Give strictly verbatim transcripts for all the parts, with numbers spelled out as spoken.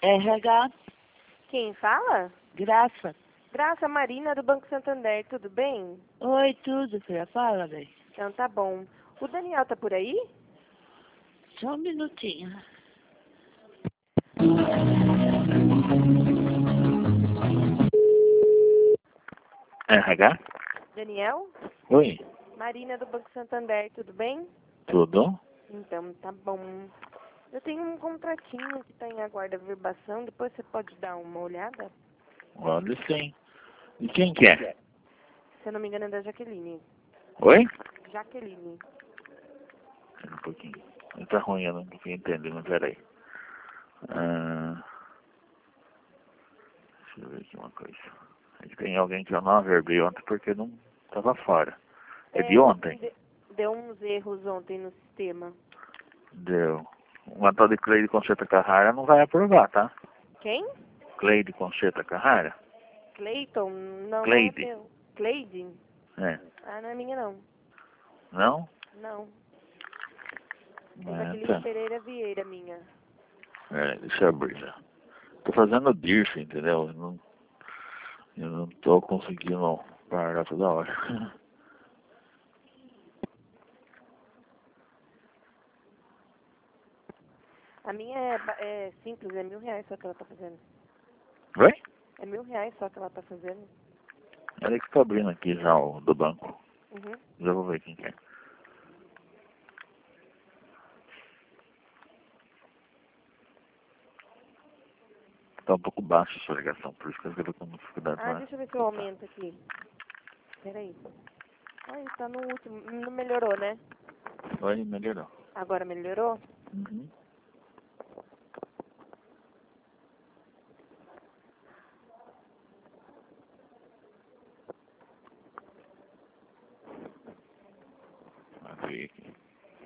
R H, Quem fala? Graça. Graça Marina, do Banco Santander, tudo bem? Oi, tudo, filha. Fala, bem. Então tá bom. O Daniel tá por aí? Só um minutinho. R H? Daniel? Oi, Marina, do Banco Santander, tudo bem? tudo? Então tá bom. Eu tenho um contratinho que tá em aguarda verbação, depois você pode dar uma olhada? Olha sim. E quem que é? Se eu não me engano é da Jaqueline. Oi? Jaqueline. Espera um pouquinho. Tá ruim, eu não consegui entender, mas peraí. Ah, deixa eu ver aqui uma coisa. É que tem alguém que eu não averbei ontem porque não tava fora. É de ontem? de- Deu uns erros ontem no sistema. Deu. Uma tal de Cleide Concheta Carrara não vai aprovar, tá? Quem? Cleide Concheta Carrara? Cleiton? Não, Cleide. não é meu. Cleide? É. Ah, não é minha não. Não? Não. É Ah, Jaqueline tá. Pereira Vieira, minha. É, deixa eu abrir já. Tô fazendo D I R F, entendeu? Eu não, eu não tô conseguindo parar toda hora. A minha é, ba- é simples, é mil reais só que ela tá fazendo. Oi? É mil reais só que ela tá fazendo. Olha que tô abrindo aqui já o do banco. Uhum. Já vou ver quem que é. Tá um pouco baixo a sua ligação, por isso que eu tô com dificuldade Ah, pra deixa eu ver se eu escutar. aumento aqui. Peraí. Ai, tá no último. Não melhorou, né? Oi, melhorou. Agora melhorou? Uhum. Abri aqui.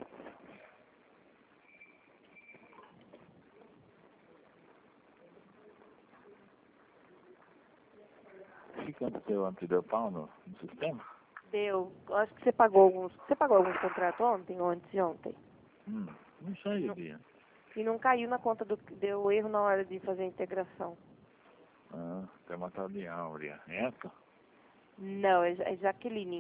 Que quanto deu antes deu pau no, no sistema? Deu. Eu acho que você pagou alguns. Você pagou alguns contratos ontem ou antes de ontem? Hum, não sei, Não. Bia. E não caiu na conta do. Deu erro na hora de fazer a integração. Ah, tem uma tal de Áurea. É essa? Não, é, Ja- é Jaqueline.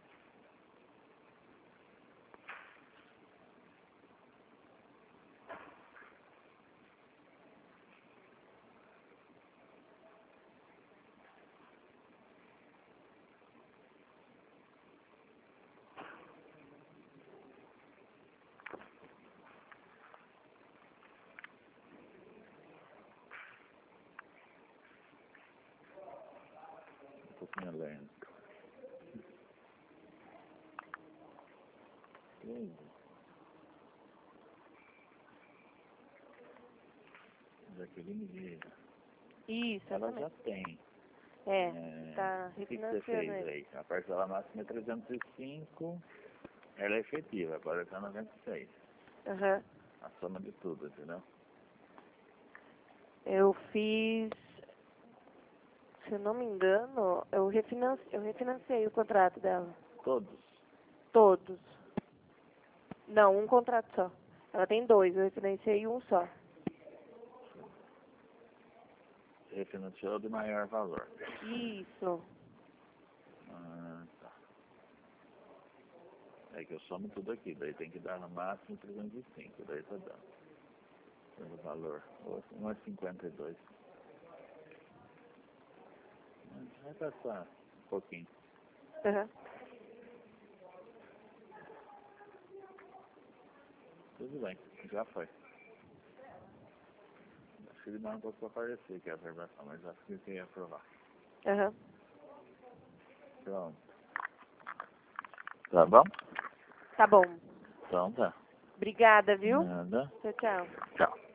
Um pouquinho lento. Hum. Jaqueline Vieira. Isso, Ela exatamente. já tem. É, É, tá o que, que você refinanciando fez ele. aí? A parcela máxima é trezentos e cinco, ela é efetiva, agora está noventa e seis. Aham. A soma de tudo, entendeu? Eu fiz, se eu não me engano, eu refinanciei, eu refinanciei o contrato dela. Todos. Todos. Não, um contrato só. Ela tem dois, eu refinanciei um só. Você refinanciou de maior valor. Isso. Ah, tá. É que eu somo tudo aqui, daí tem que dar no máximo trezentos e cinco, daí tá dando. Pelo valor. um é cinquenta e dois. Vai passar um pouquinho. Aham. Tudo bem, já foi. Acho que demora um pouco para aparecer que é a aprovação, mas acho que tem que aprovar. Aham. Pronto. Tá bom? Tá bom. Então tá. Obrigada, viu? Nada. Tchau, tchau. Tchau.